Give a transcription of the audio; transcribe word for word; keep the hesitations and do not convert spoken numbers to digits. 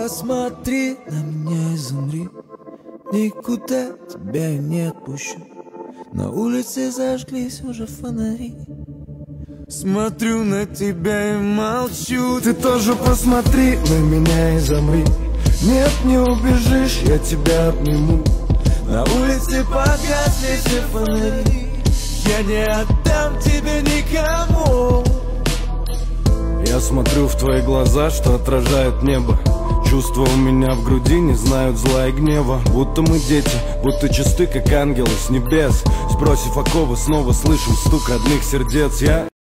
посмотри на меня и замри. Никуда тебя я не отпущу. На улице зажглись уже фонари. Смотрю на тебя и молчу. Ты тоже посмотри на меня и замри. Нет, не убежишь, я тебя обниму. На улице погасли все фонари. Я не отдам тебе никому. Я смотрю в твои глаза, что отражает небо. Чувства у меня в груди не знают зла и гнева. Будто мы дети, будто чисты, как ангелы с небес. Сбросив оковы, снова слышим стук родных сердец. Я